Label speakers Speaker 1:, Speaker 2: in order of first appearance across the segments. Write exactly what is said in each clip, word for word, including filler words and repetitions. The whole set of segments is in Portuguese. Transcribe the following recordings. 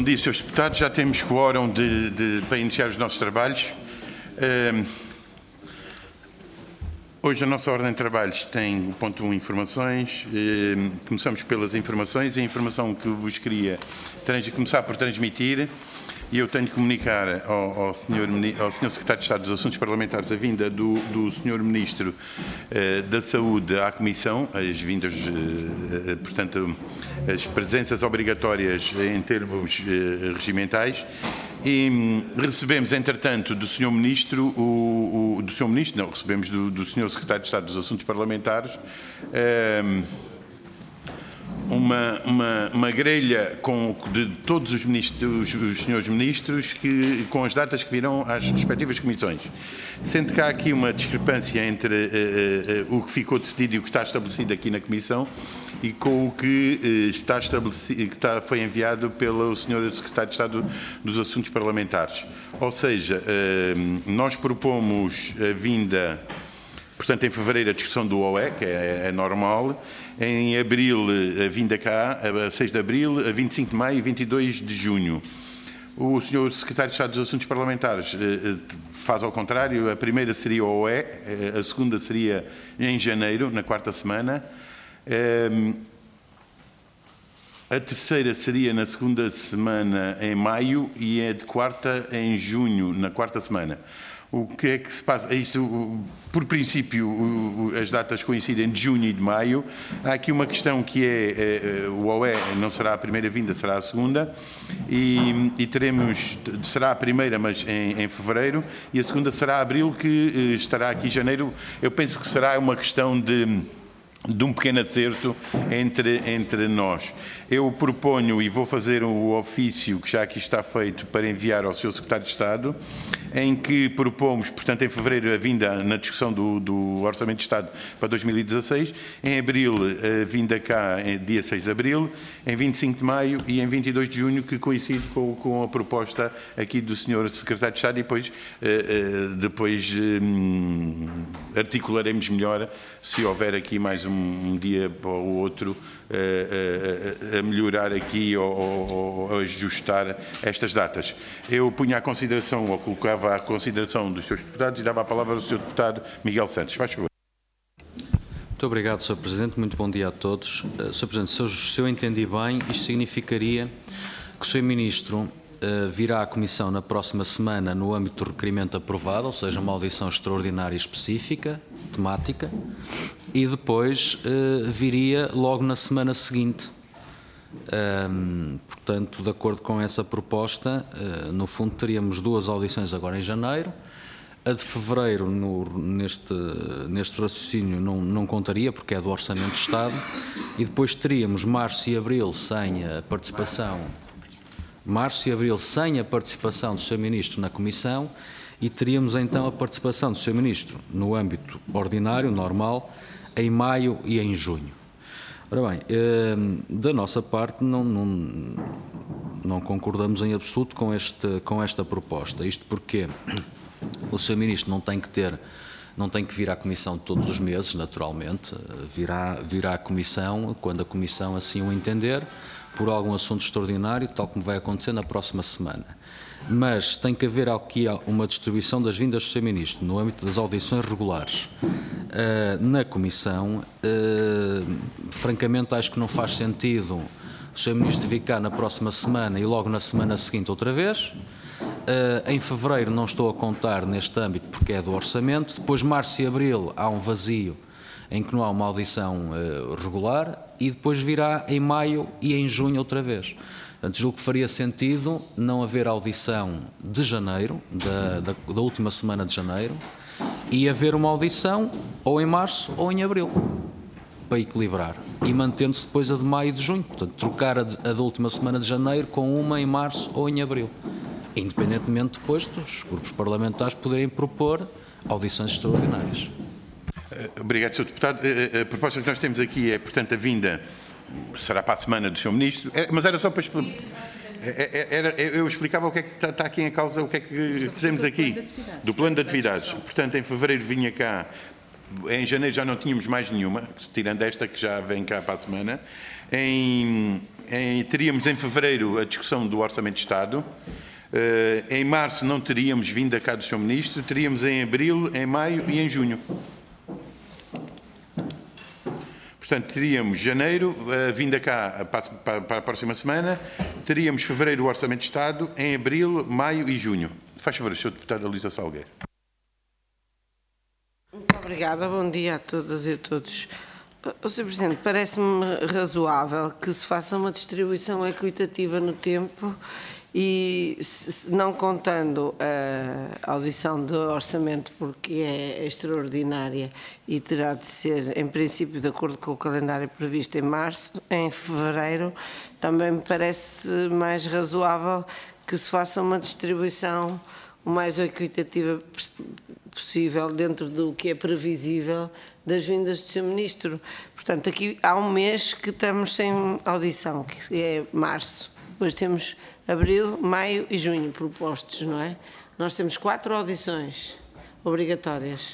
Speaker 1: dia, senhores Deputados. Já temos quórum de, de, para iniciar os nossos trabalhos. Uh, hoje a nossa ordem de trabalhos tem o ponto um, informações. Uh, começamos pelas informações. A informação que vos queria trans, começar por transmitir, e eu tenho que comunicar ao, ao, senhor, ao senhor Secretário de Estado dos Assuntos Parlamentares a vinda do, do senhor Ministro uh, da Saúde à Comissão, as vindas, uh, uh, portanto, as presenças obrigatórias em termos uh, regimentais. E um, recebemos, entretanto, do senhor Ministro, o, o, do senhor Ministro, não, recebemos do, do senhor Secretário de Estado dos Assuntos Parlamentares, um, Uma, uma, uma grelha com, de todos os, ministros, os senhores ministros que, com as datas que virão às respectivas comissões. Sendo que há aqui uma discrepância entre uh, uh, uh, o que ficou decidido e o que está estabelecido aqui na Comissão e com o que, uh, está estabelecido, que está, foi enviado pelo senhor Secretário de Estado dos Assuntos Parlamentares. Ou seja, uh, nós propomos a vinda, portanto, em fevereiro, a discussão do O E, que é, é normal. Em abril, a vinda cá, a seis de abril, a vinte e cinco de maio e vinte e dois de junho. O senhor Secretário de Estado dos Assuntos Parlamentares eh, faz ao contrário. A primeira seria o O E, a segunda seria em janeiro, na quarta semana. Eh, a terceira seria na segunda semana, em maio, e a de quarta, em junho, na quarta semana. O que é que se passa? Isto, por princípio, as datas coincidem de junho e de maio. Há aqui uma questão que é, é o O E não será a primeira vinda, será a segunda, e, e teremos, será a primeira, mas em, em fevereiro, e a segunda será abril, que estará aqui em janeiro. Eu penso que será uma questão de... de um pequeno acerto entre, entre nós. Eu proponho, e vou fazer o ofício que já aqui está feito, para enviar ao senhor Secretário de Estado, em que propomos, portanto, em fevereiro, a vinda na discussão do, do Orçamento de Estado para dois mil e dezasseis, em abril, a vinda cá, em dia seis de abril, em vinte e cinco de maio e em vinte e dois de junho, que coincide com, com a proposta aqui do senhor Secretário de Estado, e depois, depois articularemos melhor, se houver aqui mais um, um dia ou outro, a, a, a melhorar aqui ou, ou, ou ajustar estas datas. Eu punha à consideração, ou colocava à consideração dos senhores deputados, e dava a palavra ao senhor deputado Miguel Santos. Faz favor.
Speaker 2: Muito obrigado, senhor Presidente. Muito bom dia a todos. senhor Presidente, se eu, se eu entendi bem, isto significaria que o senhor Ministro Uh, virá à Comissão na próxima semana no âmbito do requerimento aprovado, ou seja, uma audição extraordinária específica, temática, e depois uh, viria logo na semana seguinte. Um, portanto, de acordo com essa proposta, uh, no fundo teríamos duas audições agora em janeiro. A de fevereiro, no, neste, neste raciocínio, não, não contaria, porque é do Orçamento de Estado, e depois teríamos março e abril sem a participação... Março e abril sem a participação do senhor Ministro na Comissão, e teríamos então a participação do senhor Ministro no âmbito ordinário, normal, em maio e em junho. Ora bem, da nossa parte não, não, não concordamos em absoluto com, este, com esta proposta. Isto porque o senhor Ministro não tem que ter, não tem que vir à Comissão todos os meses, naturalmente, virá, virá à Comissão quando a Comissão assim o entender, por algum assunto extraordinário, tal como vai acontecer na próxima semana. Mas tem que haver aqui uma distribuição das vindas do senhor Ministro no âmbito das audições regulares. Uh, na Comissão, uh, francamente, acho que não faz sentido o senhor Ministro vir cá na próxima semana e logo na semana seguinte outra vez. Uh, em fevereiro não estou a contar neste âmbito porque é do Orçamento. Depois, março e abril, há um vazio em que não há uma audição uh, regular, e depois virá em maio e em junho outra vez. Portanto, julgo que faria sentido não haver audição de janeiro, da, da, da última semana de janeiro, e haver uma audição ou em março ou em abril, para equilibrar, e mantendo-se depois a de maio e de junho. Portanto, trocar a, de, a da última semana de janeiro com uma em março ou em abril, independentemente depois dos grupos parlamentares poderem propor audições extraordinárias.
Speaker 1: Obrigado, senhor Deputado. A proposta que nós temos aqui é, portanto, a vinda será para a semana do senhor Ministro, mas era só para explicar. Eu explicava o que é que está aqui em causa, o que é que temos aqui, do plano de atividades. Portanto, em fevereiro vinha cá, em janeiro já não tínhamos mais nenhuma, tirando esta que já vem cá para a semana. Em em, teríamos em fevereiro a discussão do Orçamento de Estado. Uh, em março não teríamos vinda cá do senhor Ministro, teríamos em abril, em maio e em junho. Portanto, teríamos janeiro, uh, vinda cá para, para, para a próxima semana, teríamos fevereiro o Orçamento de Estado, em abril, maio e junho. Faz favor, senhor Deputado Luísa Salgueiro.
Speaker 3: Muito obrigada, bom dia a todas e a todos. O senhor Presidente, parece-me razoável que se faça uma distribuição equitativa no tempo e, se, não contando a audição do orçamento, porque é extraordinária e terá de ser, em princípio, de acordo com o calendário previsto em março, em fevereiro, também me parece mais razoável que se faça uma distribuição o mais equitativa possível dentro do que é previsível das vindas do senhor Ministro. Portanto, aqui há um mês que estamos sem audição, que é março. Depois temos abril, maio e junho propostos, não é? Nós temos quatro audições obrigatórias.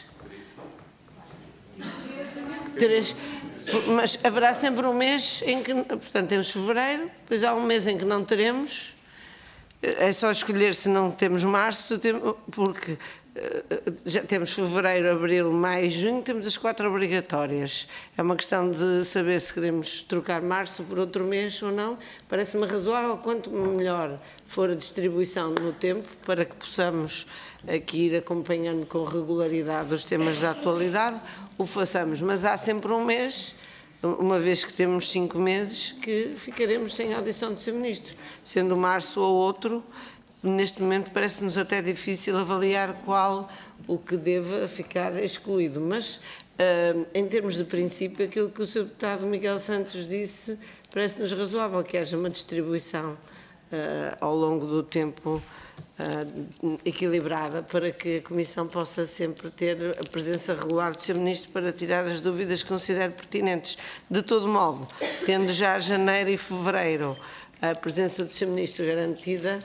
Speaker 3: Três. Mas haverá sempre um mês em que, portanto, temos fevereiro, depois há um mês em que não teremos. É só escolher se não temos março, porque já temos fevereiro, abril, maio e junho, temos as quatro obrigatórias. É uma questão de saber se queremos trocar março por outro mês ou não. Parece-me razoável, quanto melhor for a distribuição no tempo, para que possamos aqui ir acompanhando com regularidade os temas da atualidade, o façamos. Mas há sempre um mês, uma vez que temos cinco meses, que ficaremos sem audição do senhor Ministro. Sendo março ou outro, neste momento parece-nos até difícil avaliar qual o que deva ficar excluído. Mas, uh, em termos de princípio, aquilo que o senhor Deputado Miguel Santos disse parece-nos razoável, que haja uma distribuição uh, ao longo do tempo Uh, equilibrada, para que a Comissão possa sempre ter a presença regular do senhor Ministro para tirar as dúvidas que considere pertinentes. De todo modo, tendo já janeiro e fevereiro a presença do senhor Ministro garantida,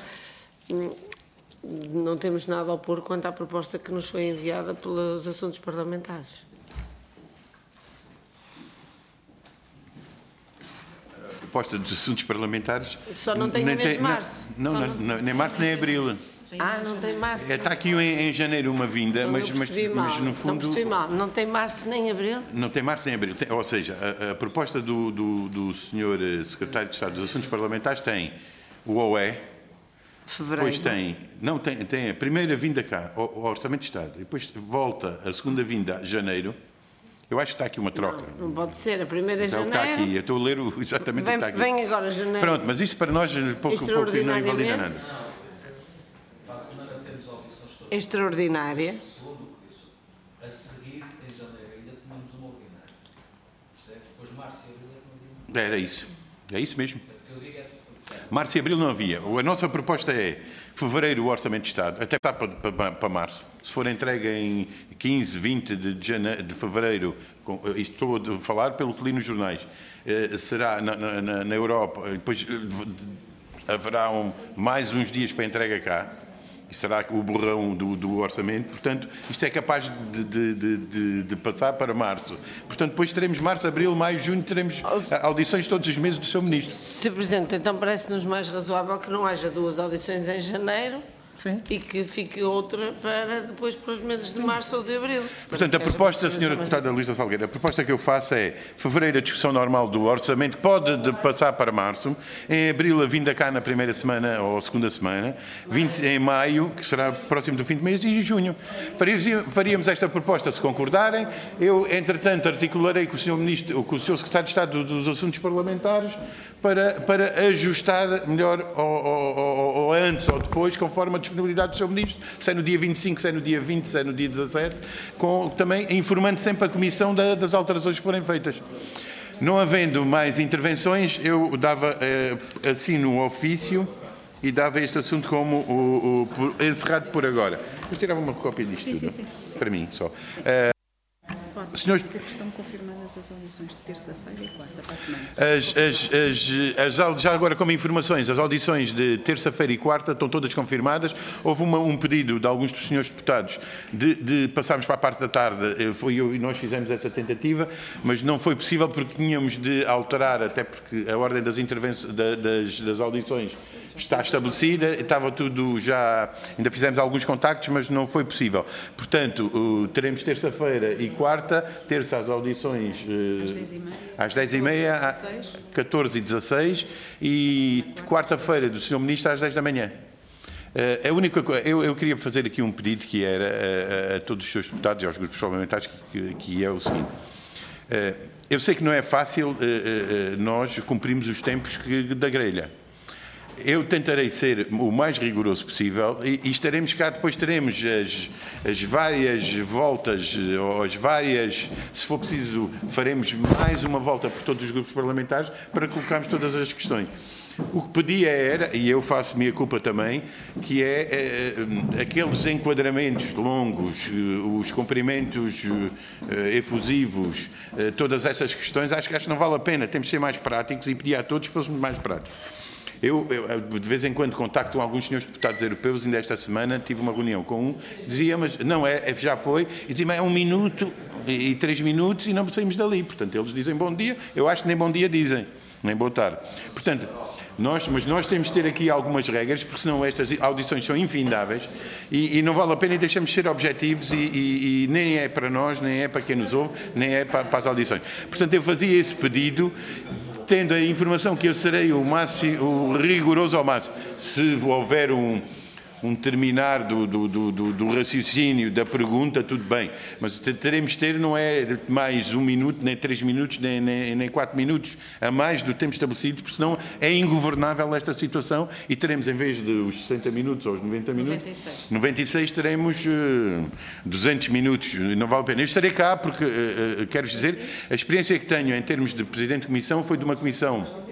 Speaker 3: não temos nada a opor quanto à proposta que nos foi enviada pelos assuntos parlamentares.
Speaker 1: Proposta dos assuntos parlamentares.
Speaker 3: Só não tem no mês de março.
Speaker 1: Não, não, não, não, nem março nem abril.
Speaker 3: Ah, não tem março.
Speaker 1: Está aqui em, em janeiro uma vinda,
Speaker 3: então,
Speaker 1: mas, mas, mas no fundo.
Speaker 3: Não percebi mal. Não tem março nem abril?
Speaker 1: Não tem março nem abril. Tem, ou seja, a, a proposta do, do, do senhor Secretário de Estado dos Assuntos Parlamentares tem o O E.
Speaker 3: Fevereiro.
Speaker 1: Depois tem, não, tem, tem a primeira vinda cá, o, o Orçamento de Estado. Depois volta a segunda vinda a janeiro. Eu acho que está aqui uma troca.
Speaker 3: Não, não pode ser. A primeira é
Speaker 1: então,
Speaker 3: janeiro.
Speaker 1: Está aqui. Eu estou a ler o, exatamente
Speaker 3: vem,
Speaker 1: o que está aqui.
Speaker 3: Vem agora janeiro.
Speaker 1: Pronto, mas isso para nós pouco, pouco não invalida nada.
Speaker 2: Para a semana temos audições todas.
Speaker 3: Extraordinária.
Speaker 2: A seguir, em janeiro, ainda tínhamos uma ordinária. Percebes? Depois março e abril é que não havia.
Speaker 1: Era isso. É isso mesmo. Março e abril não havia. A nossa proposta é fevereiro o Orçamento de Estado, até para, para, para março. Se for entregue em quinze, vinte de, janeiro, de fevereiro, com, estou a falar pelo que li nos jornais, eh, será na, na, na Europa, depois haverá um, mais uns dias para entrega cá, e será o borrão do, do orçamento. Portanto, isto é capaz de, de, de, de passar para março. Portanto, depois teremos março, abril, maio, junho, teremos audições todos os meses do senhor Ministro.
Speaker 3: senhor Presidente, então parece-nos mais razoável que não haja duas audições em janeiro. Sim. E que fique outra para depois para os meses de março ou de abril.
Speaker 1: Portanto, a proposta, senhora Deputada Luísa Salgueiro, a proposta que eu faço é fevereiro a discussão normal do orçamento, pode de passar para março, em abril a vinda cá na primeira semana ou segunda semana, vinte, em maio, que será próximo do fim do mês, e em junho. Faríamos esta proposta se concordarem. Eu, entretanto, articularei com o senhor Ministro, com o senhor Secretário de Estado dos Assuntos Parlamentares, para, para ajustar melhor ou, ou, ou antes ou depois, conforme a disponibilidade do senhor Ministro, se é no dia vinte e cinco, se é no dia vinte, se é no dia dezassete, com, também informando sempre a Comissão da, das alterações que forem feitas. Não havendo mais intervenções, eu dava, eh, assino o ofício e dava este assunto como o, o, por, encerrado por agora. Eu tirava uma cópia disto
Speaker 4: sim,
Speaker 1: tudo,
Speaker 4: sim, sim, sim.
Speaker 1: para mim só. Eh, Senhores,
Speaker 4: estão confirmadas as audições de terça-feira e quarta para a semana.
Speaker 1: As, as, as, as, já agora, como informações, as audições de terça-feira e quarta estão todas confirmadas. Houve uma, um pedido de alguns dos senhores deputados de, de passarmos para a parte da tarde. Foi eu e nós fizemos essa tentativa, mas não foi possível porque tínhamos de alterar, até porque a ordem das, intervenções, das, das audições está estabelecida, estava tudo já, ainda fizemos alguns contactos, mas não foi possível. Portanto, teremos terça-feira e quarta, terça as audições às dez e meia, às catorze e dezasseis e quarta-feira do senhor Ministro às dez da manhã. A única coisa, eu, eu queria fazer aqui um pedido que era a, a todos os senhores deputados e aos grupos parlamentares, que, que é o seguinte. Eu sei que não é fácil nós cumprirmos os tempos que, da grelha. Eu tentarei ser o mais rigoroso possível e, e estaremos cá, depois teremos as, as várias voltas, ou as várias, se for preciso, faremos mais uma volta por todos os grupos parlamentares para colocarmos todas as questões. O que pedia era, e eu faço minha culpa também, que é, é aqueles enquadramentos longos, os cumprimentos é, efusivos, é, todas essas questões, acho que, acho que não vale a pena, temos de ser mais práticos e pedir a todos que fôssemos mais práticos. Eu, eu, de vez em quando, contacto alguns senhores deputados europeus, ainda esta semana tive uma reunião com um, dizia, mas não, é, já foi, e dizia, mas é um minuto e, e três minutos e não saímos dali. Portanto, eles dizem bom dia, eu acho que nem bom dia dizem, nem boa tarde. Portanto, nós, mas nós temos de ter aqui algumas regras, porque senão estas audições são infindáveis e, e não vale a pena e deixamos de ser objetivos e, e, e nem é para nós, nem é para quem nos ouve, nem é para, para as audições. Portanto, eu fazia esse pedido, tendo a informação que eu serei o, máximo, o rigoroso ao máximo. Se houver um, um terminar do, do, do, do raciocínio, da pergunta, tudo bem. Mas teremos de ter, não é mais um minuto, nem três minutos, nem, nem, nem quatro minutos a mais do tempo estabelecido, porque senão é ingovernável esta situação e teremos, em vez de os sessenta minutos ou os noventa minutos, noventa e seis, noventa e seis teremos uh, duzentos minutos, não vale a pena. Eu estarei cá porque, uh, uh, quero dizer, a experiência que tenho em termos de Presidente de Comissão foi de uma comissão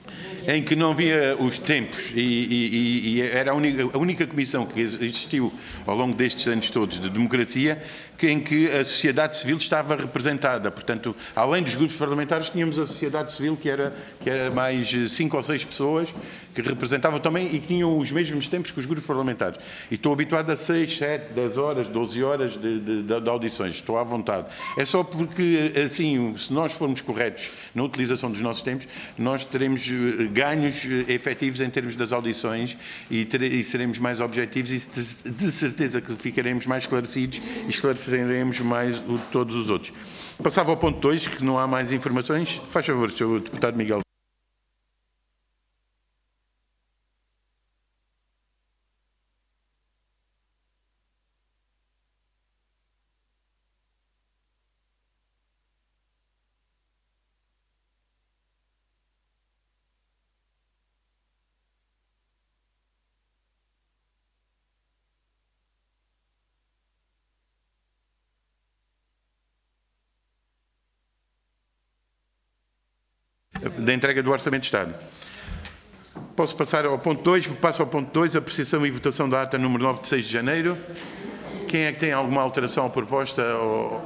Speaker 1: em que não havia os tempos e, e, e era a única, a única comissão que existiu ao longo destes anos todos de democracia que, em que a sociedade civil estava representada. Portanto, além dos grupos parlamentares, tínhamos a sociedade civil, que era, que era mais cinco ou seis pessoas, que representavam também e que tinham os mesmos tempos que os grupos parlamentares. E estou habituado a seis, sete, dez horas, doze horas de, de, de, de audições. Estou à vontade. É só porque, assim, se nós formos corretos na utilização dos nossos tempos, nós teremos ganhos efetivos em termos das audições e, ter, e seremos mais objetivos e de, de certeza que ficaremos mais esclarecidos e esclareceremos mais o, todos os outros. Passava ao ponto dois, que não há mais informações. Faz favor, senhor Deputado Miguel. Da entrega do Orçamento de Estado. Posso passar ao ponto dois? Passo ao ponto dois, apreciação e votação da ata número nove de seis de janeiro. Quem é que tem alguma alteração à proposta? Ou...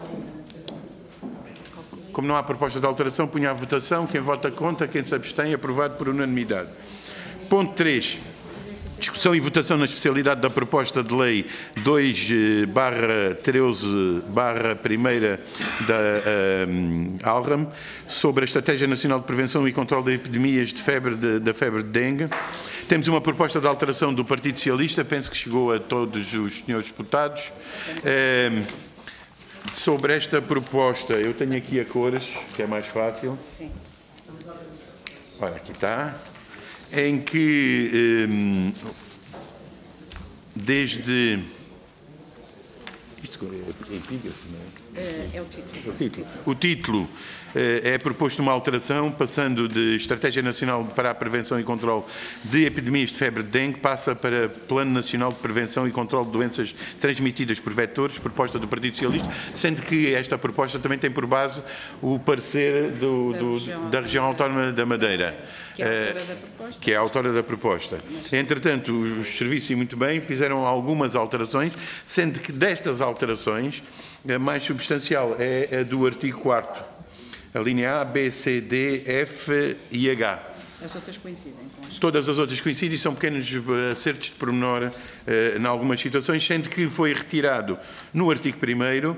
Speaker 1: Como não há proposta de alteração, punha à votação. Quem vota contra, quem se abstém, aprovado por unanimidade. Ponto três. Discussão e votação na especialidade da proposta de lei dois barra treze barra primeira da um, ALRAM sobre a Estratégia Nacional de Prevenção e Controlo de Epidemias de febre de, da febre de dengue. Temos uma proposta de alteração do Partido Socialista, penso que chegou a todos os senhores deputados. Um, sobre esta proposta, eu tenho aqui a cores, que é mais fácil. Sim. Olha, aqui está. Em que, um, desde... Isto é epígrafe, não é? É, é o título. O título, o título é proposto uma alteração, passando de Estratégia Nacional para a Prevenção e Controlo de Epidemias de Febre de Dengue, passa para Plano Nacional de Prevenção e Controlo de Doenças Transmitidas por Vetores, proposta do Partido Socialista, sendo que esta proposta também tem por base o parecer do, do, da, região, da região Autónoma da Madeira, que é a autora da proposta. Que é a autora da proposta. Entretanto, os serviços, e muito bem, fizeram algumas alterações, sendo que destas alterações, a mais, substancial é a do artigo quarto, a linha A, B, C, D, F e H.
Speaker 4: As outras coincidem com as...
Speaker 1: Todas as outras coincidem e são pequenos acertos de pormenor eh, em algumas situações, sendo que foi retirado no artigo primeiro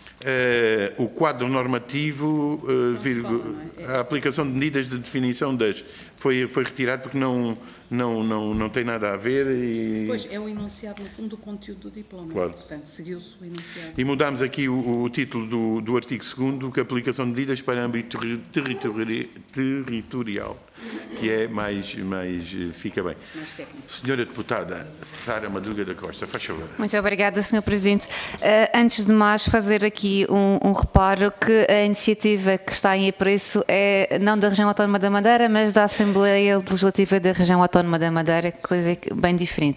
Speaker 1: eh, o quadro normativo, eh, virgo, a aplicação de medidas de definição das. Foi, foi retirado porque não, não, não, não tem nada a ver. E...
Speaker 4: Pois, é o enunciado, no fundo, do conteúdo do diploma.
Speaker 1: Claro.
Speaker 4: Portanto, seguiu-se o enunciado.
Speaker 1: E mudámos aqui o, o título do, do artigo segundo, que é a aplicação de medidas para âmbito territori territorial, que é mais, mais, fica bem.
Speaker 4: Mais técnico.
Speaker 1: Senhora Deputada Sara Madruga da Costa, faz favor.
Speaker 5: Muito obrigada, senhor Presidente. Uh, antes de mais, fazer aqui um, um reparo que a iniciativa que está em apreço é não da Região Autónoma da Madeira, mas da Assembleia Legislativa da Região Autónoma da Madeira, coisa bem diferente.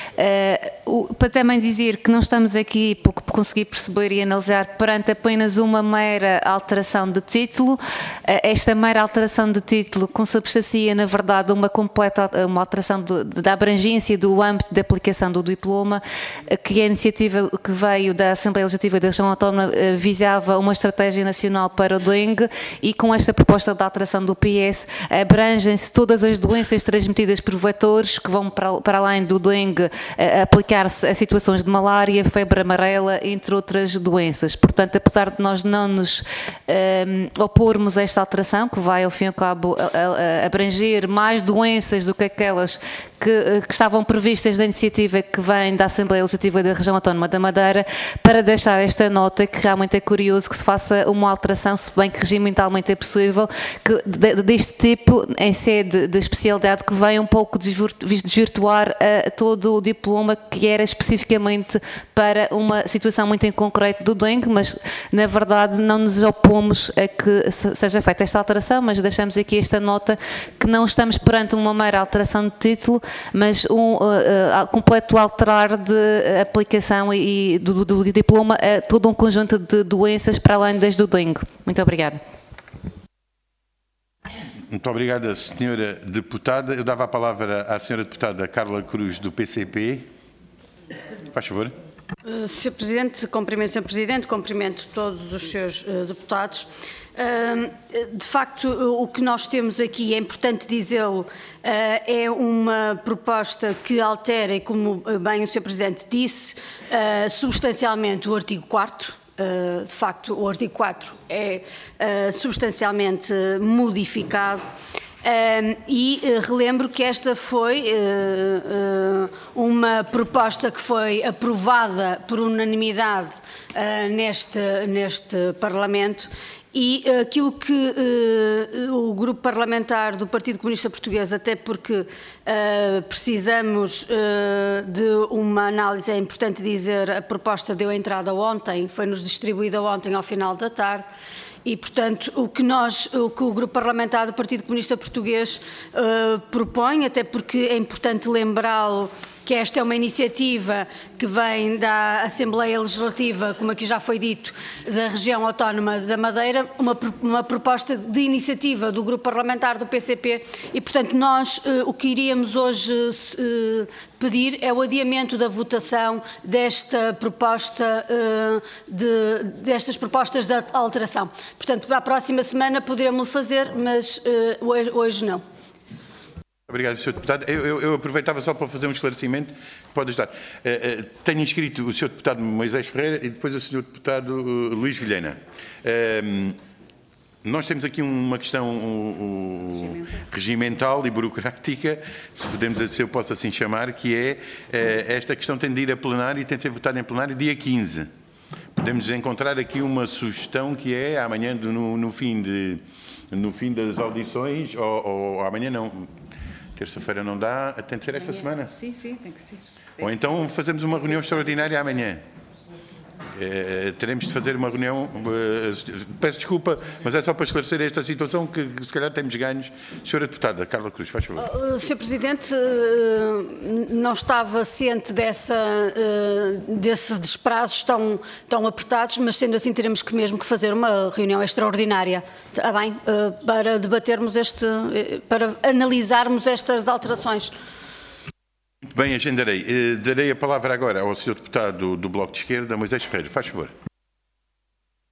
Speaker 5: Uh, o, para também dizer que não estamos aqui por, por conseguir perceber e analisar perante apenas uma mera alteração de título. Uh, esta mera alteração de título consubstancia, na verdade, uma completa uma alteração do, da abrangência do âmbito de aplicação do diploma, uh, que a iniciativa que veio da Assembleia Legislativa da Região Autónoma uh, visava uma estratégia nacional para o dengue, e com esta proposta de alteração do P S abrangem-se todas as doenças transmitidas por vetores que vão para, para além do dengue uh, aplicar-se a situações de malária, febre amarela, entre outras doenças. Portanto, apesar de nós não nos um, opormos a esta alteração, que vai ao fim e ao cabo a, a, a abranger mais doenças do que aquelas Que, que estavam previstas da iniciativa que vem da Assembleia Legislativa da Região Autónoma da Madeira, para deixar esta nota que realmente é curioso que se faça uma alteração, se bem que regimentalmente é possível, que, de, deste tipo, em sede de especialidade, que venha um pouco desvirtuar a, todo o diploma que era especificamente para uma situação muito em concreto do dengue, mas na verdade não nos opomos a que seja feita esta alteração, mas deixamos aqui esta nota que não estamos perante uma mera alteração de título, mas um uh, uh, completo alterar de aplicação e, e do, do diploma a todo um conjunto de doenças para além das do dengue. Muito obrigada.
Speaker 1: Muito obrigada, senhora Deputada. Eu dava a palavra à senhora Deputada Carla Cruz, do P C P. Faz favor.
Speaker 6: Uh, senhor Presidente, cumprimento o senhor Presidente, cumprimento todos os seus uh, deputados. Uh, de facto, o que nós temos aqui, é importante dizê-lo, uh, é uma proposta que altera, e como bem o senhor Presidente disse, uh, substancialmente o artigo quarto. Uh, de facto, o artigo quatro é uh, substancialmente modificado. Um, e uh, relembro que esta foi uh, uh, uma proposta que foi aprovada por unanimidade uh, neste, neste Parlamento, e uh, aquilo que uh, o grupo parlamentar do Partido Comunista Português, até porque uh, precisamos uh, de uma análise, é importante dizer, a proposta deu entrada ontem, foi-nos distribuída ontem ao final da tarde. E, portanto, o que, nós, o que o Grupo Parlamentar do Partido Comunista Português uh, propõe, até porque é importante lembrá-lo que esta é uma iniciativa que vem da Assembleia Legislativa, como aqui já foi dito, da Região Autónoma da Madeira, uma, uma proposta de iniciativa do Grupo Parlamentar do P C P, e, portanto, nós uh, o que iríamos hoje uh, pedir é o adiamento da votação desta proposta, uh, de, destas propostas de alteração. Portanto, para a próxima semana poderemos fazer, mas uh, hoje, hoje não.
Speaker 1: Obrigado, senhor Deputado. Eu, eu, eu aproveitava só para fazer um esclarecimento que pode ajudar. Uh, uh, tenho inscrito o senhor Deputado Moisés Ferreira e depois o senhor Deputado uh, Luís Vilhena. Uh, nós temos aqui uma questão uh, uh, regimental e burocrática, se podemos, se eu posso assim chamar, que é uh, esta questão tem de ir a plenário e tem de ser votada em plenário dia quinze. Podemos encontrar aqui uma sugestão que é amanhã, no, no, fim, de, no fim das audições, ou, ou amanhã não, terça-feira não dá, tem de ser esta semana?
Speaker 4: Sim, sim, tem que ser.
Speaker 1: Ou então fazemos uma reunião extraordinária amanhã. Eh, teremos de fazer uma reunião, eh, peço desculpa, mas é só para esclarecer esta situação que, que se calhar temos ganhos. Senhora Deputada Carla Cruz, faz favor.
Speaker 6: Uh, senhor Presidente, uh, não estava ciente dessa, uh, desses prazos tão, tão apertados, mas sendo assim teremos que mesmo que fazer uma reunião extraordinária, tá bem, uh, para debatermos este, uh, para analisarmos estas alterações.
Speaker 1: Muito bem, agendarei. Uh, darei a palavra agora ao senhor Deputado do, do Bloco de Esquerda, Moisés Ferreira. Faz favor.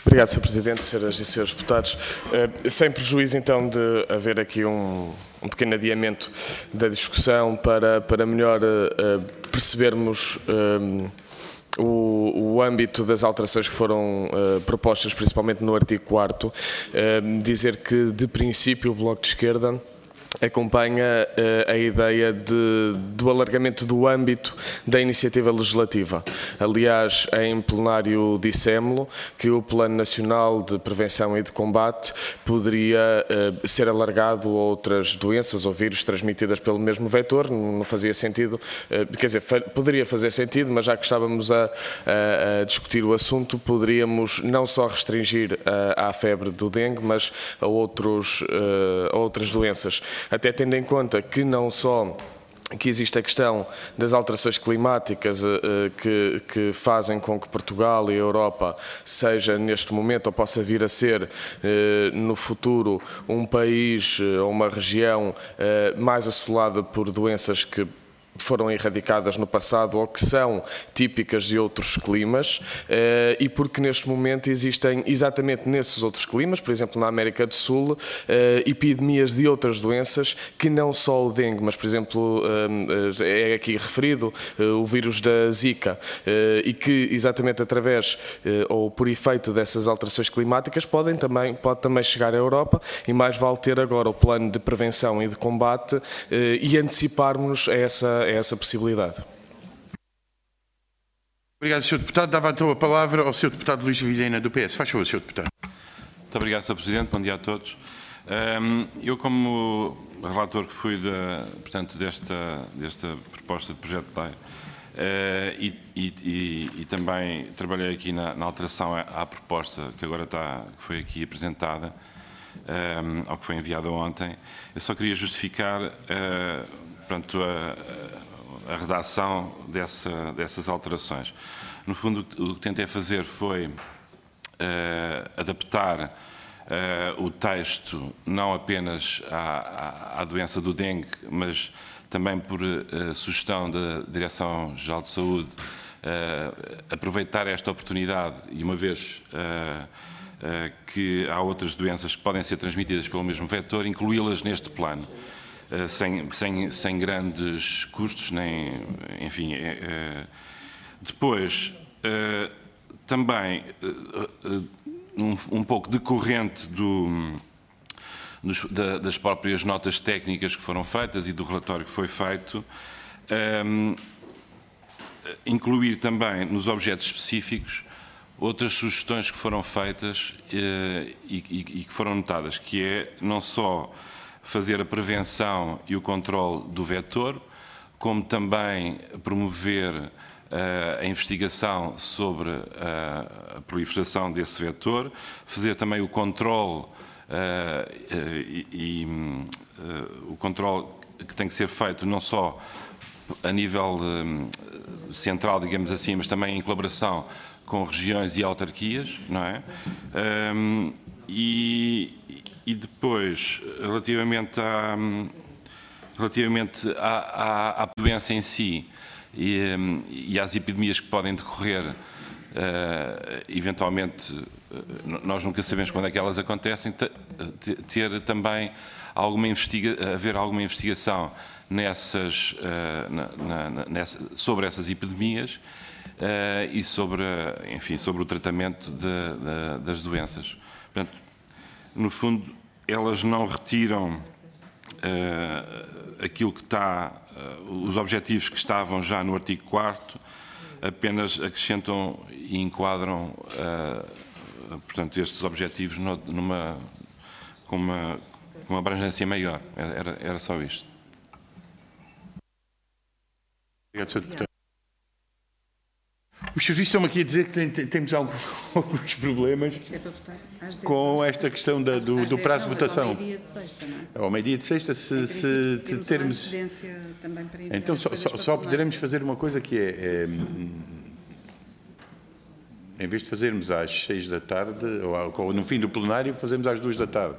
Speaker 7: Obrigado, senhor Presidente, senhoras e senhores deputados. Uh, sem prejuízo, então, de haver aqui um, um pequeno adiamento da discussão para, para melhor uh, percebermos um, o, o âmbito das alterações que foram uh, propostas, principalmente no artigo quarto, uh, dizer que, de princípio, o Bloco de Esquerda acompanha uh, a ideia de, do alargamento do âmbito da iniciativa legislativa. Aliás, em plenário dissemos-lo que o Plano Nacional de Prevenção e de Combate poderia uh, ser alargado a outras doenças ou vírus transmitidas pelo mesmo vetor. Não fazia sentido, uh, quer dizer, fa poderia fazer sentido, mas já que estávamos a, a, a discutir o assunto, poderíamos não só restringir uh, à febre do dengue, mas a, outros, uh, a outras doenças. Até tendo em conta que não só que existe a questão das alterações climáticas eh, que, que fazem com que Portugal e a Europa seja neste momento ou possa vir a ser eh, no futuro um país ou uma região eh, mais assolada por doenças que foram erradicadas no passado ou que são típicas de outros climas e porque neste momento existem exatamente nesses outros climas, por exemplo na América do Sul, epidemias de outras doenças que não só o dengue, mas por exemplo é aqui referido o vírus da Zika e que exatamente através ou por efeito dessas alterações climáticas podem também, pode também chegar à Europa e mais vale ter agora o plano de prevenção e de combate e anteciparmos a essa a essa possibilidade.
Speaker 1: Obrigado, senhor Deputado. Dava então a palavra ao senhor Deputado Luís Vilhena, do P S. Faz favor, senhor Deputado.
Speaker 8: Muito obrigado, senhor Presidente. Bom dia a todos. Eu, como relator que fui de, portanto, desta, desta proposta de projeto de lei e, e, e, e também trabalhei aqui na, na alteração à, à proposta que agora está, que foi aqui apresentada, ou que foi enviada ontem, eu só queria justificar portanto, a, a redação dessa, dessas alterações. No fundo, o que tentei fazer foi uh, adaptar uh, o texto não apenas à, à, à doença do dengue, mas também por uh, sugestão da Direção-Geral de Saúde, uh, aproveitar esta oportunidade e uma vez uh, uh, que há outras doenças que podem ser transmitidas pelo mesmo vetor, incluí-las neste plano. Uh, sem, sem, sem grandes custos, nem, enfim. Uh, depois, uh, também, uh, uh, um, um pouco decorrente do, dos, da, das próprias notas técnicas que foram feitas e do relatório que foi feito, um, incluir também nos objetos específicos outras sugestões que foram feitas uh, e, e, e que foram notadas, que é não só fazer a prevenção e o controle do vetor, como também promover uh, a investigação sobre uh, a proliferação desse vetor, fazer também o controle uh, e, e uh, o controle que tem que ser feito não só a nível uh, central, digamos assim, mas também em colaboração com regiões e autarquias, não é? Um, e, E depois, relativamente à, relativamente à, à, à doença em si e, e às epidemias que podem decorrer, uh, eventualmente, uh, nós nunca sabemos quando é que elas acontecem, ter também alguma investiga, haver alguma investigação nessas, uh, na, na, nessa, sobre essas epidemias uh, e sobre, enfim, sobre o tratamento de, de, das doenças. Portanto, no fundo, elas não retiram uh, aquilo que está, uh, os objetivos que estavam já no artigo quarto, apenas acrescentam e enquadram, uh, portanto, estes objetivos no, numa, com uma, uma abrangência maior. Era, era só isto.
Speaker 1: Obrigado, senhor Deputado. Os serviços estão aqui a dizer que tem, tem, temos alguns, alguns problemas com esta questão da, do, do prazo de votação. Ao meio-dia de sexta, não é? Ao meio-dia de sexta, se, se termos... Então só, só, só poderemos fazer uma coisa que é, é... Em vez de fazermos às seis da tarde, ou no fim do plenário, fazemos às duas da tarde.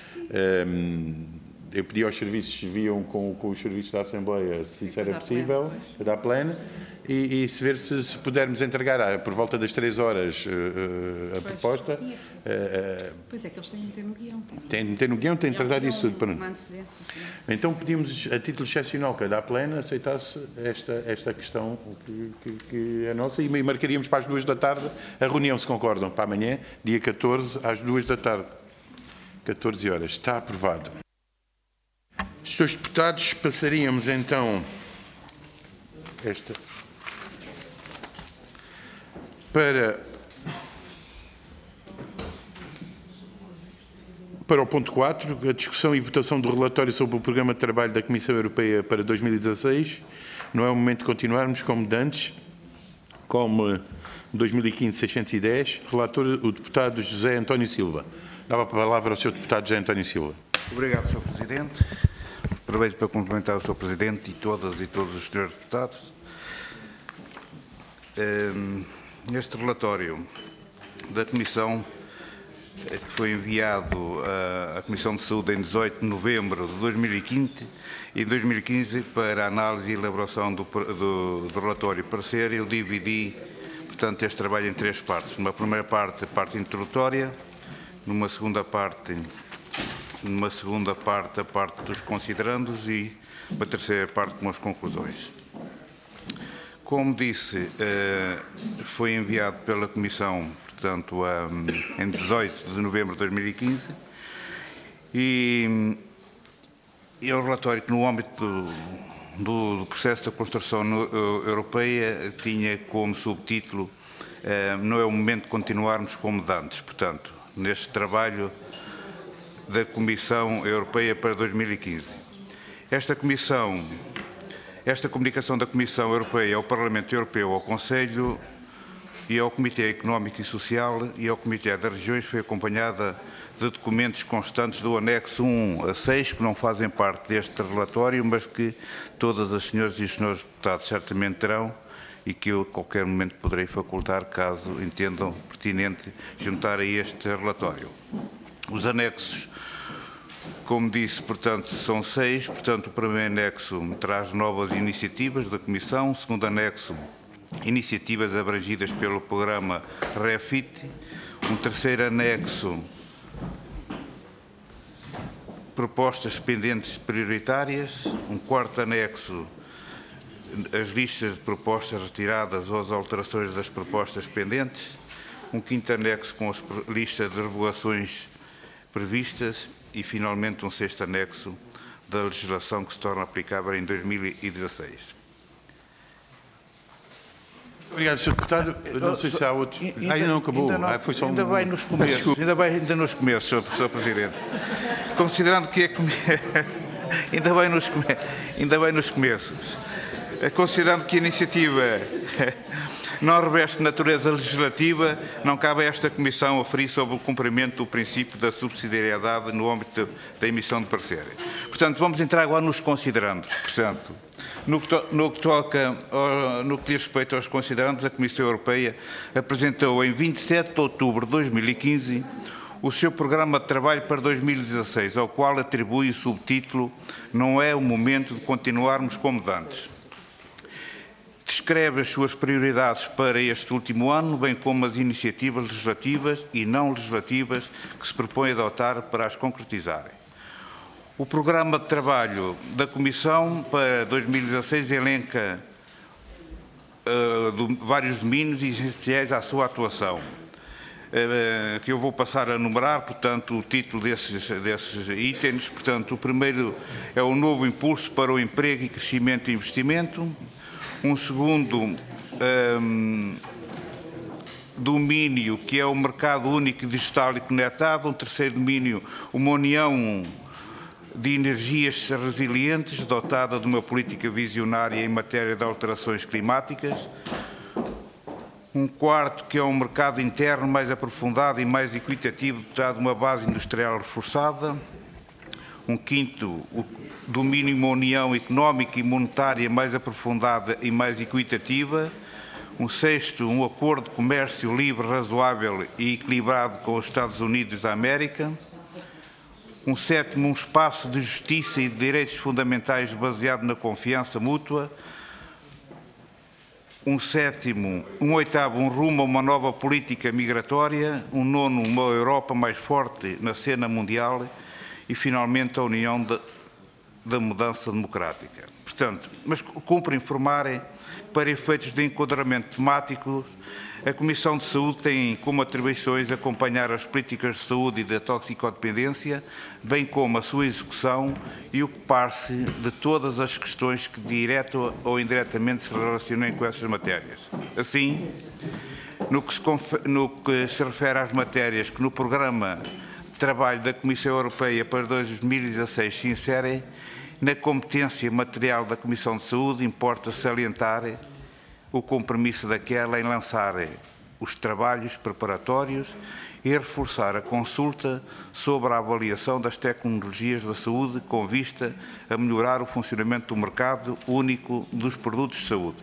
Speaker 1: Eu pedi aos serviços, viam com, com os serviços da Assembleia se isso era possível, da plena. e, e se ver se, se pudermos entregar ah, por volta das três horas uh, uh, a proposta. Uh,
Speaker 4: Pois é, que eles têm de ter no guião.
Speaker 1: Tem, tem no guião, tem de tratar disso tudo. Para...
Speaker 4: Uma antecedência.
Speaker 1: Então pedimos a título excepcional que a da plena aceitasse esta, esta questão que, que, que é nossa e marcaríamos para as duas da tarde a reunião, se concordam, para amanhã, dia catorze, às duas da tarde. catorze horas. Está aprovado. Senhores deputados, passaríamos então esta para, para o ponto quatro, a discussão e votação do relatório sobre o Programa de Trabalho da Comissão Europeia para dois mil e dezasseis. Não é o momento de continuarmos como de antes, como dois mil e quinze seiscentos e dez, relator o deputado José António Silva. Dava a palavra ao senhor deputado José António Silva.
Speaker 9: Obrigado, senhor Presidente. Aproveito para cumprimentar o senhor Presidente e todas e todos os senhores deputados. Este relatório da Comissão, que foi enviado à Comissão de Saúde em dezoito de novembro de dois mil e quinze e dois mil e quinze para análise e elaboração do, do, do relatório e parecer, eu dividi, portanto, este trabalho em três partes. Numa primeira parte, a parte introdutória, numa segunda parte, numa segunda parte, a parte dos considerandos e uma terceira parte com as conclusões. Como disse, foi enviado pela Comissão, portanto, em dezoito de novembro de dois mil e quinze e é um relatório que, no âmbito do, do processo da construção europeia, tinha como subtítulo "Não é o momento de continuarmos como de antes", portanto, neste trabalho da Comissão Europeia para dois mil e quinze. Esta Comissão, esta comunicação da Comissão Europeia ao Parlamento Europeu, ao Conselho e ao Comitê Económico e Social e ao Comitê das Regiões foi acompanhada de documentos constantes do anexo um a seis, que não fazem parte deste relatório, mas que todas as senhoras e os senhores deputados certamente terão e que eu a qualquer momento poderei facultar, caso entendam pertinente juntar a este relatório. Os anexos, como disse, portanto, são seis. Portanto, o primeiro anexo traz novas iniciativas da Comissão. O segundo anexo, iniciativas abrangidas pelo programa REFIT. Um terceiro anexo, propostas pendentes prioritárias. Um quarto anexo, as listas de propostas retiradas ou as alterações das propostas pendentes. Um quinto anexo com as listas de revogações previstas e, finalmente, um sexto anexo da legislação que se torna aplicável em dois mil e dezasseis.
Speaker 1: Obrigado, senhor Deputado. Eu não sei se há outros. Ainda, ainda não acabou.
Speaker 9: Ainda, não,
Speaker 1: ah, foi só
Speaker 9: ainda
Speaker 1: um...
Speaker 9: vai nos começos. Ainda vai ainda nos começos, senhor, senhor Presidente. Considerando que é come... ainda vai nos come... ainda vai nos começos. Considerando que a iniciativa não reveste natureza legislativa, não cabe a esta Comissão aferir sobre o cumprimento do princípio da subsidiariedade no âmbito da emissão de parecer. Portanto, vamos entrar agora nos considerandos. Portanto, no que, to no que toca, ao, no que diz respeito aos considerandos, a Comissão Europeia apresentou em vinte e sete de outubro de dois mil e quinze o seu programa de trabalho para dois mil e dezasseis, ao qual atribui o subtítulo "Não é o momento de continuarmos como de antes". Descreve as suas prioridades para este último ano, bem como as iniciativas legislativas e não legislativas que se propõe adotar para as concretizarem. O programa de trabalho da Comissão para dois mil e dezasseis elenca uh, do, vários domínios essenciais à sua atuação, uh, que eu vou passar a enumerar, portanto, o título desses, desses itens. Portanto, o primeiro é o novo impulso para o emprego e crescimento e investimento. Um segundo um, domínio, que é o mercado único digital e conectado. Um terceiro domínio, uma união de energias resilientes, dotada de uma política visionária em matéria de alterações climáticas. Um quarto, que é um mercado interno mais aprofundado e mais equitativo, dotado de uma base industrial reforçada. Um quinto, o domínio de uma união económica e monetária mais aprofundada e mais equitativa. Um sexto, um acordo de comércio livre, razoável e equilibrado com os Estados Unidos da América. Um sétimo, um espaço de justiça e de direitos fundamentais baseado na confiança mútua. um sétimo, um oitavo, um rumo a uma nova política migratória, um nono, uma Europa mais forte na cena mundial e, finalmente, a união da, da mudança democrática. Portanto, mas cumpre informar, para efeitos de enquadramento temático, a Comissão de Saúde tem como atribuições acompanhar as políticas de saúde e da toxicodependência, bem como a sua execução e ocupar-se de todas as questões que, direto ou indiretamente, se relacionem com essas matérias. Assim, no que se, no que se refere às matérias que no programa de trabalho da Comissão Europeia para dois mil e dezasseis se inserem, na competência material da Comissão de Saúde, importa salientar o compromisso daquela em lançar os trabalhos preparatórios e reforçar a consulta sobre a avaliação das tecnologias da saúde com vista a melhorar o funcionamento do mercado único dos produtos de saúde.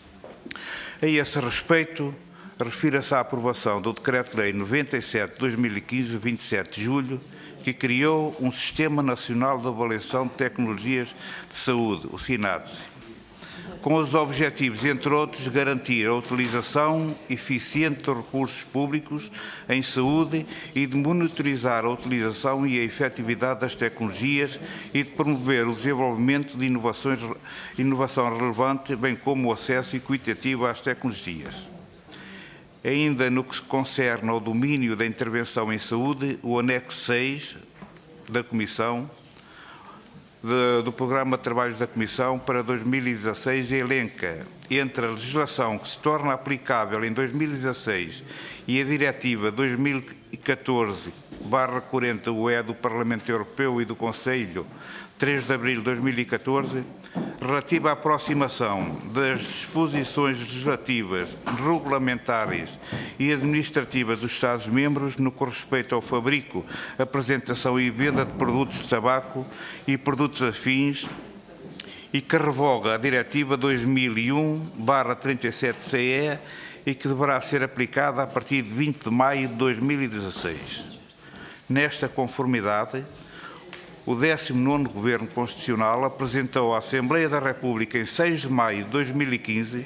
Speaker 9: A esse respeito, refira-se à aprovação do Decreto-Lei noventa e sete barra dois mil e quinze, vinte e sete de julho, que criou um Sistema Nacional de Avaliação de Tecnologias de Saúde, o SINADSE, com os objetivos, entre outros, garantir a utilização eficiente de recursos públicos em saúde e de monitorizar a utilização e a efetividade das tecnologias e de promover o desenvolvimento de inovações, inovação relevante, bem como o acesso equitativo às tecnologias. Ainda no que se concerne ao domínio da intervenção em saúde, o anexo seis da Comissão De, do Programa de Trabalhos da Comissão para dois mil e dezasseis elenca, entre a legislação que se torna aplicável em dois mil e dezasseis e a Diretiva dois mil e catorze barra quarenta U E do Parlamento Europeu e do Conselho, três de abril de dois mil e catorze, relativa à aproximação das disposições legislativas, regulamentares e administrativas dos Estados-membros no que respeita ao fabrico, apresentação e venda de produtos de tabaco e produtos afins, e que revoga a Diretiva dois mil e um barra trinta e sete C E e que deverá ser aplicada a partir de vinte de maio de dois mil e dezasseis. Nesta conformidade, o décimo nono Governo Constitucional apresentou à Assembleia da República, em seis de maio de dois mil e quinze,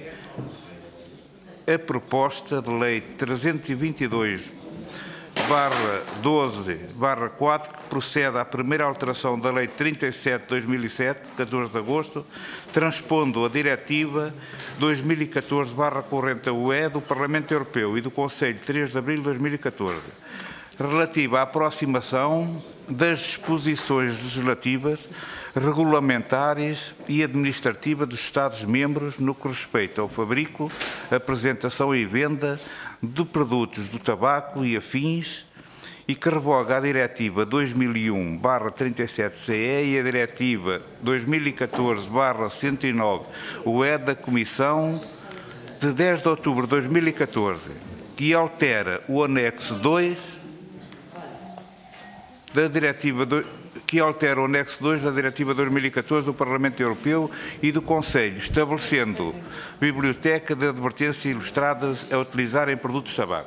Speaker 9: a proposta de Lei trezentos e vinte e dois barra doze barra quatro, que procede à primeira alteração da Lei trinta e sete barra dois mil e sete, catorze de agosto, transpondo a Diretiva dois mil e catorze barra quarenta U E do Parlamento Europeu e do Conselho, três de abril de dois mil e catorze, relativa à aproximação das disposições legislativas, regulamentares e administrativas dos Estados-membros no que respeita ao fabrico, apresentação e venda de produtos do tabaco e afins, e que revoga a Diretiva dois mil e um barra trinta e sete C E e a Diretiva dois mil e catorze barra cento e nove U E da Comissão de dez de outubro de dois mil e catorze, que altera o anexo dois da Diretiva que altera o anexo dois da Diretiva dois mil e catorze do Parlamento Europeu e do Conselho, estabelecendo biblioteca de advertência ilustradas a utilizar em produtos de tabaco.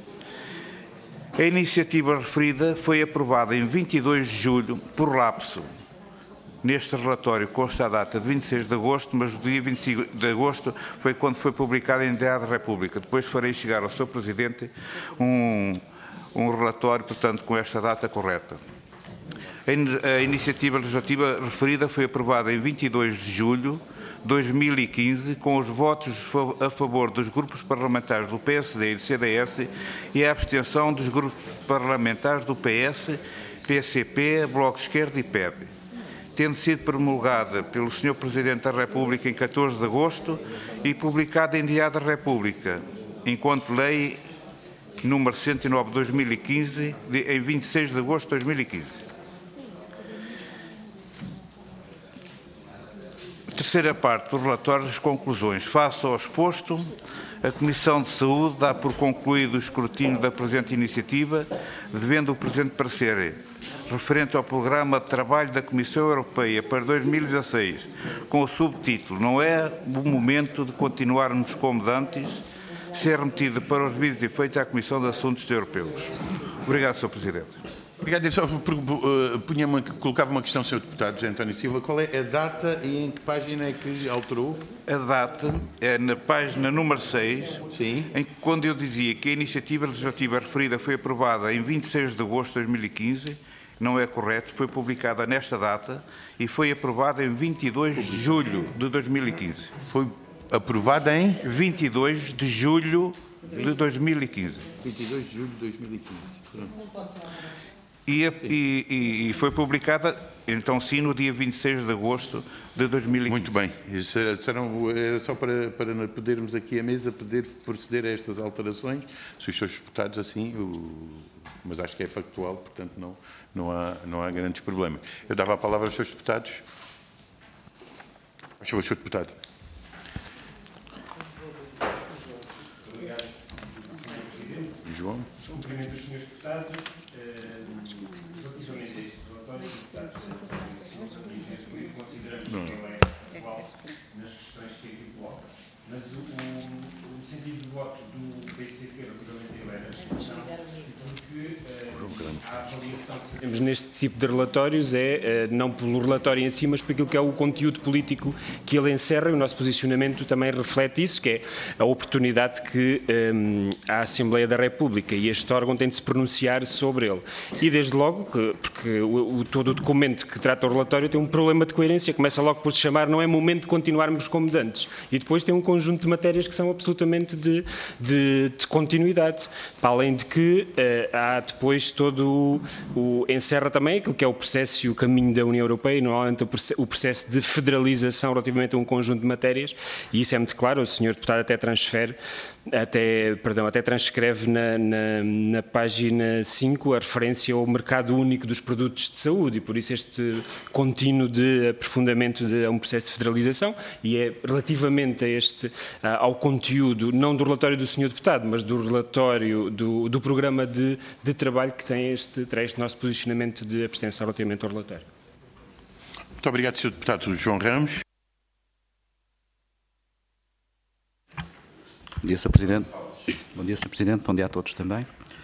Speaker 9: A iniciativa referida foi aprovada em vinte e dois de julho, por lapso. Neste relatório consta a data de vinte e seis de agosto, mas o dia vinte e cinco de agosto foi quando foi publicado em Diário da República. Depois farei chegar ao senhor Presidente um... um relatório, portanto, com esta data correta. A iniciativa legislativa referida foi aprovada em vinte e dois de julho de dois mil e quinze, com os votos a favor dos grupos parlamentares do P S D e do C D S e a abstenção dos grupos parlamentares do P S, P C P, Bloco de Esquerda e P E B. Tendo sido promulgada pelo senhor Presidente da República em catorze de agosto e publicada em Diário da República, enquanto lei número cento e nove de dois mil e quinze, de, em vinte e seis de agosto de dois mil e quinze. Terceira parte do relatório das conclusões. Face ao exposto, a Comissão de Saúde dá por concluído o escrutínio da presente iniciativa, devendo o presente parecer referente ao Programa de Trabalho da Comissão Europeia para dois mil e dezasseis, com o subtítulo "Não é o momento de continuarmos como antes", ser remetido para os devidos efeitos à Comissão de Assuntos Europeus. Obrigado, senhor Presidente.
Speaker 1: Obrigado. Eu só uh, punha uma, colocava uma questão, senhor Deputado José António Silva. Qual é a data e em que página é que alterou?
Speaker 9: A data é na página número seis,
Speaker 1: Sim.
Speaker 9: em que, quando eu dizia que a iniciativa legislativa referida foi aprovada em vinte e seis de agosto de dois mil e quinze, não é correto, foi publicada nesta data e foi aprovada em vinte e dois de julho de dois mil e quinze.
Speaker 1: Foi aprovada em?
Speaker 9: vinte e dois de julho de dois mil e quinze.
Speaker 1: vinte e dois de julho de dois mil e quinze. Pronto.
Speaker 9: E, e, e foi publicada, então sim, no dia vinte e seis de agosto de dois mil e quinze.
Speaker 1: Muito bem. Isso era, era só para, para podermos aqui à mesa poder proceder a estas alterações, se os senhores deputados assim, o, mas acho que é factual, portanto não, não, há, não há grandes problemas. Eu dava a palavra aos senhores deputados. Acho que o senhor deputado. João.
Speaker 10: Cumprimento os senhores deputados. Relativamente a este relatório, os deputados consideramos que ele é igual nas questões que aqui coloca, mas o, o, o sentido de voto do P C P relativamente a ele é a abstenção, porque uh, a avaliação que fazemos neste tipo de relatórios é uh, não pelo relatório em si, mas por aquilo que é o conteúdo político que ele encerra, e o nosso posicionamento também reflete isso, que é a oportunidade que um, a Assembleia da República e este órgão tem de se pronunciar sobre ele. E desde logo, que, porque o, o, todo o documento que trata o relatório tem um problema de coerência, começa logo por se chamar não é momento de continuarmos como dantes, e depois tem um conjunto de matérias que são absolutamente de, de, de continuidade, para além de que uh, há depois todo o, o encerra também aquilo que é o processo e o caminho da União Europeia, e normalmente o processo de federalização relativamente a um conjunto de matérias, e isso é muito claro, o senhor deputado até transfere, até, perdão, até transcreve na, na, na página cinco a referência ao mercado único dos produtos de saúde, e por isso este contínuo de aprofundamento de um processo de federalização, e é relativamente a este, ao conteúdo, não do relatório do senhor deputado, mas do relatório do, do programa de, de trabalho que tem este, traz este nosso posicionamento de abstenção relativamente ao relatório.
Speaker 1: Muito obrigado, senhor Deputado João Ramos.
Speaker 11: Bom dia, senhor Presidente. Bom dia, senhor Presidente. Bom dia a todos também.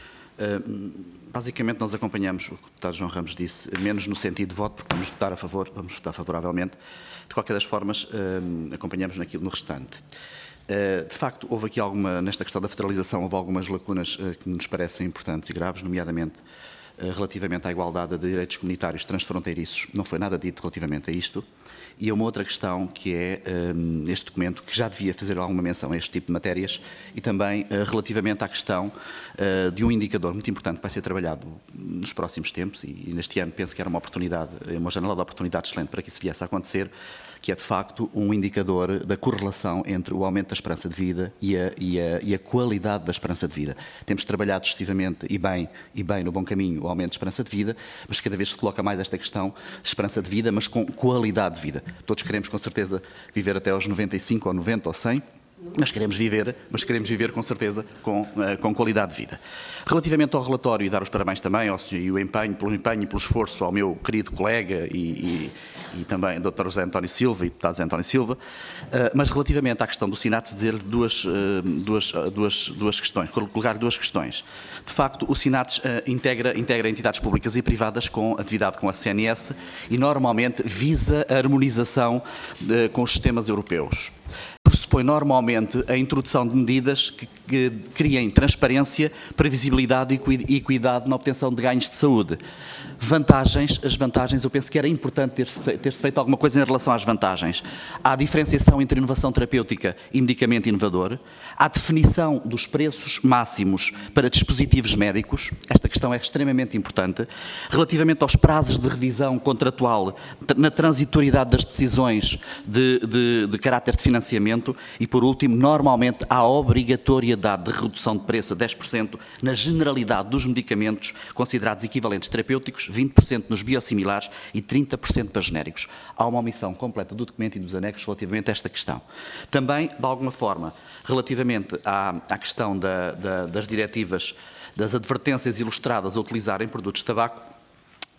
Speaker 11: Uh, basicamente, nós acompanhamos o que o deputado João Ramos disse, menos no sentido de voto, porque vamos votar a favor, vamos votar favoravelmente. De qualquer das formas, uh, acompanhamos naquilo no restante. Uh, de facto, houve aqui alguma, nesta questão da federalização, houve algumas lacunas uh, que nos parecem importantes e graves, nomeadamente uh, relativamente à igualdade de direitos comunitários transfronteiriços. Não foi nada dito relativamente a isto. E uma outra questão que é um, este documento, que já devia fazer alguma menção a este tipo de matérias, e também uh, relativamente à questão uh, de um indicador muito importante que vai ser trabalhado nos próximos tempos, e, e neste ano penso que era uma oportunidade, uma janela de oportunidade excelente para que isso viesse a acontecer, que é de facto um indicador da correlação entre o aumento da esperança de vida e a, e a, e a qualidade da esperança de vida. Temos trabalhado excessivamente e bem, e bem no bom caminho o aumento de esperança de vida, mas cada vez se coloca mais esta questão de esperança de vida, mas com qualidade de vida. Todos queremos com certeza viver até aos noventa e cinco ou noventa ou cem, mas queremos viver, mas queremos viver com certeza com, uh, com qualidade de vida. Relativamente ao relatório, e dar os parabéns também ao, e o empenho, pelo empenho e pelo esforço ao meu querido colega e, e, e também doutor José António Silva e deputado José António Silva, uh, mas relativamente à questão do SINAT, dizer duas, uh, duas, uh, duas, duas questões, colocar duas questões. De facto, o SINAT uh, integra, integra entidades públicas e privadas com atividade com a C N S e normalmente visa a harmonização uh, com os sistemas europeus. Pressupõe normalmente a introdução de medidas que, que criem transparência, previsibilidade e equidade na obtenção de ganhos de saúde. Vantagens, as vantagens, eu penso que era importante ter-se ter feito alguma coisa em relação às vantagens. Há a diferenciação entre inovação terapêutica e medicamento inovador, há a definição dos preços máximos para dispositivos médicos, esta questão é extremamente importante, relativamente aos prazos de revisão contratual, na transitoriedade das decisões de, de, de caráter de financiamento e, por último, normalmente há a obrigatoriedade de redução de preço a dez por cento na generalidade dos medicamentos considerados equivalentes terapêuticos, vinte por cento nos biosimilares e trinta por cento para genéricos. Há uma omissão completa do documento e dos anexos relativamente a esta questão. Também, de alguma forma, relativamente à, à questão da, da, das diretivas, das advertências ilustradas a utilizar em produtos de tabaco,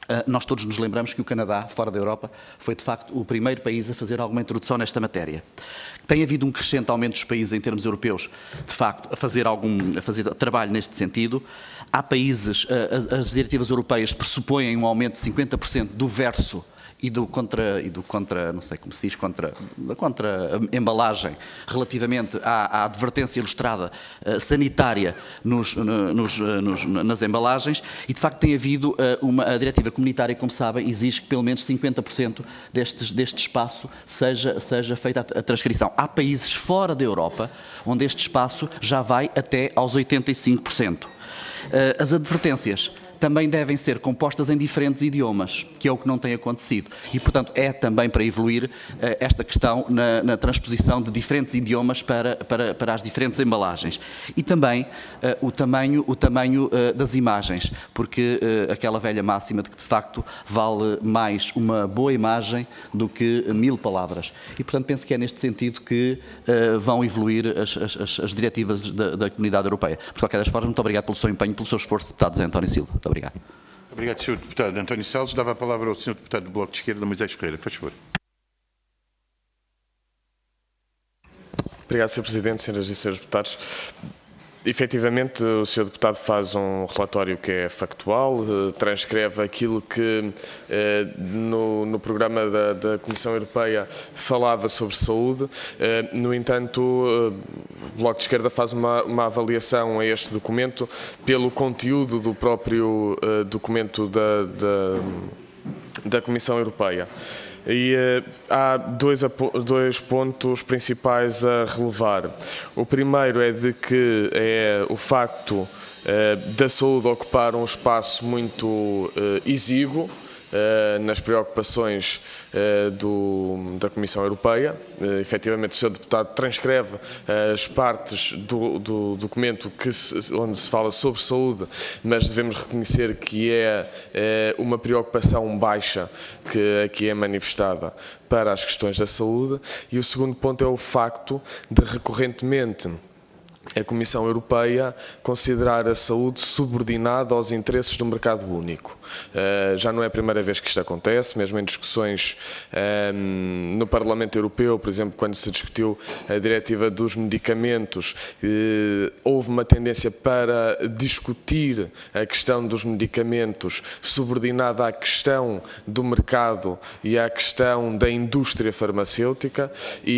Speaker 11: nós todos nos lembramos que o Canadá, fora da Europa, foi de facto o primeiro país a fazer alguma introdução nesta matéria. Tem havido um crescente aumento dos países em termos europeus, de facto, a fazer algum a fazer trabalho neste sentido. Há países, as, as diretivas europeias pressupõem um aumento de cinquenta por cento do verso e do contra, e do contra, não sei como se diz, contra, contra a embalagem, relativamente à, à advertência ilustrada uh, sanitária nos, nos, nos, nas embalagens, e de facto tem havido uh, uma, a diretiva comunitária, como sabem, exige que pelo menos cinquenta por cento destes, deste espaço seja, seja feita a, a transcrição. Há países fora da Europa onde este espaço já vai até aos oitenta e cinco por cento. Uh, as advertências também devem ser compostas em diferentes idiomas, que é o que não tem acontecido. E, portanto, é também para evoluir uh, esta questão na, na transposição de diferentes idiomas para, para, para as diferentes embalagens. E também uh, o tamanho, o tamanho uh, das imagens, porque uh, aquela velha máxima de que, de facto, vale mais uma boa imagem do que mil palavras. E, portanto, penso que é neste sentido que uh, vão evoluir as, as, as diretivas da, da Comunidade Europeia. Por qualquer das formas, muito obrigado pelo seu empenho e pelo seu esforço, deputado José António Silva. Muito obrigado.
Speaker 1: Obrigado, senhor Deputado António Salles. Dava a palavra ao senhor Deputado do Bloco de Esquerda, Moisés Ferreira. Faz favor.
Speaker 7: Obrigado, senhor Presidente, senhoras e senhores deputados. Efetivamente, o senhor Deputado faz um relatório que é factual, transcreve aquilo que no, no programa da, da Comissão Europeia falava sobre saúde. No entanto, o Bloco de Esquerda faz uma, uma avaliação a este documento pelo conteúdo do próprio documento da, da, da Comissão Europeia. E uh, há dois, dois pontos principais a relevar. O primeiro é de que é o facto uh, da saúde ocupar um espaço muito uh, exíguo Uh, nas preocupações uh, do, da Comissão Europeia. Uh, efetivamente, o senhor Deputado transcreve uh, as partes do, do documento que se, onde se fala sobre saúde, mas devemos reconhecer que é uh, uma preocupação baixa que aqui é manifestada para as questões da saúde. E o segundo ponto é o facto de, recorrentemente, a Comissão Europeia considerar a saúde subordinada aos interesses do mercado único. Uh, já não é a primeira vez que isto acontece, mesmo em discussões um, no Parlamento Europeu, por exemplo, quando se discutiu a diretiva dos medicamentos, uh, houve uma tendência para discutir a questão dos medicamentos subordinada à questão do mercado e à questão da indústria farmacêutica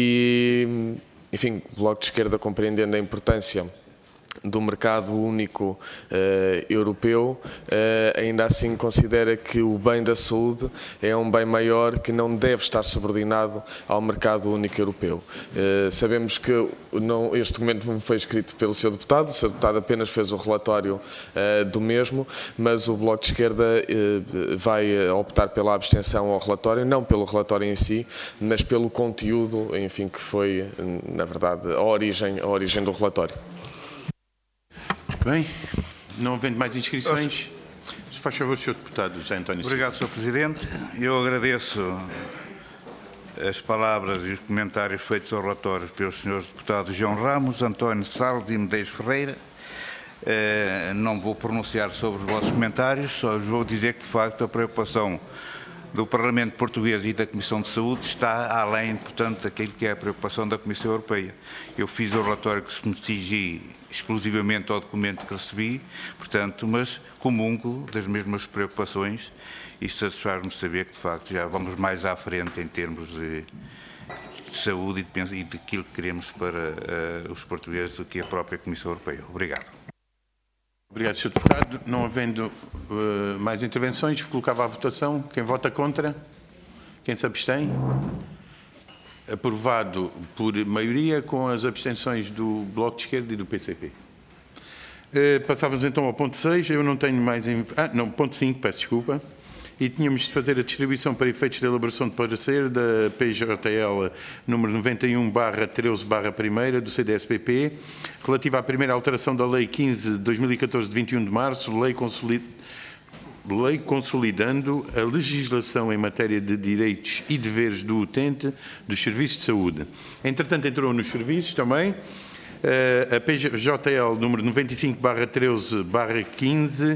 Speaker 7: e, enfim, o Bloco de Esquerda, compreendendo a importância do mercado único uh, europeu, uh, ainda assim considera que o bem da saúde é um bem maior que não deve estar subordinado ao mercado único europeu. Uh, sabemos que não, este documento não foi escrito pelo senhor Deputado, o senhor Deputado apenas fez o relatório uh, do mesmo, mas o Bloco de Esquerda uh, vai optar pela abstenção ao relatório, não pelo relatório em si, mas pelo conteúdo, enfim, que foi, na verdade, a origem, a origem do relatório.
Speaker 1: Bem, não havendo mais inscrições, se faz favor, senhor Deputado José António Silva.
Speaker 9: Obrigado, senhor Presidente. Eu agradeço as palavras e os comentários feitos ao relatório pelos senhores deputados João Ramos, António Salles e Medeiros Ferreira. Uh, não vou pronunciar sobre os vossos comentários, só vos vou dizer que, de facto, a preocupação do Parlamento Português e da Comissão de Saúde está além, portanto, daquilo que é a preocupação da Comissão Europeia. Eu fiz o relatório que se me cigi exclusivamente ao documento que recebi, portanto, mas comungo das mesmas preocupações e satisfaz-me saber que, de facto, já vamos mais à frente em termos de, de saúde e de, e de aquilo que queremos para uh, os portugueses do que a própria Comissão Europeia. Obrigado.
Speaker 1: Obrigado, senhor Deputado. Não havendo uh, mais intervenções, colocava à votação. Quem vota contra? Quem se abstém? Aprovado por maioria, com as abstenções do Bloco de Esquerda e do P C P. Uh, passávamos então ao ponto seis. Eu não tenho mais... Em... Ah, não, ponto cinco, peço desculpa. E tínhamos de fazer a distribuição para efeitos de elaboração de parecer da P J L número noventa e um barra treze barra um do C D S P P, relativa à primeira alteração da Lei quinze de dois mil e catorze de vinte e um de março, lei, consolid... lei consolidando a legislação em matéria de direitos e deveres do utente dos serviços de saúde. Entretanto, entrou nos serviços também a P J L número noventa e cinco barra treze barra quinze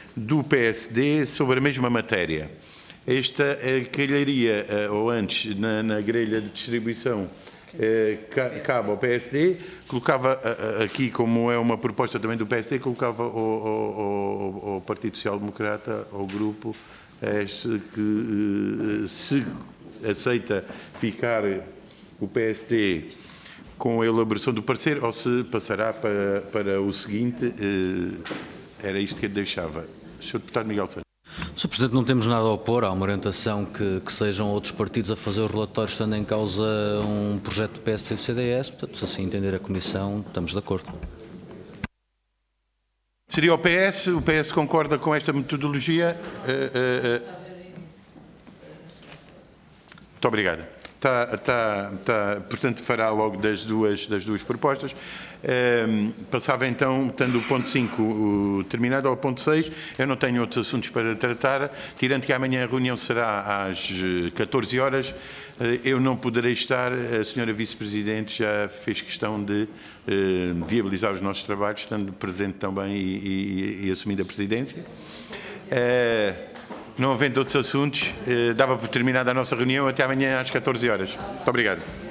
Speaker 1: do P S D sobre a mesma matéria. Esta calharia, ou antes, na, na grelha de distribuição, cabe ao P S D, colocava aqui, como é uma proposta também do P S D, colocava ao, ao, ao Partido Social Democrata, ao grupo, este que se aceita ficar o P S D com a elaboração do parecer ou se passará para, para o seguinte, era isto que ele deixava. senhor Deputado Miguel Santos.
Speaker 2: senhor Presidente, não temos nada a opor, há uma orientação que, que sejam outros partidos a fazer o relatório, estando em causa um projeto do P S D e do C D S, portanto, se assim entender a Comissão, estamos de acordo.
Speaker 1: Seria o P S, o P S concorda com esta metodologia? Uh, uh, uh. Muito obrigado. Está, está, está, portanto, fará logo das duas, das duas propostas. Um, passava então, tendo o ponto cinco o, terminado, ao ponto seis. Eu não tenho outros assuntos para tratar, tirando que amanhã a reunião será às catorze horas. Eu não poderei estar, a senhora Vice-Presidente já fez questão de uh, viabilizar os nossos trabalhos, estando presente também e, e, e assumindo a presidência. Uh, Não havendo outros assuntos, eh, dava por terminada a nossa reunião até amanhã às catorze horas. Muito obrigado.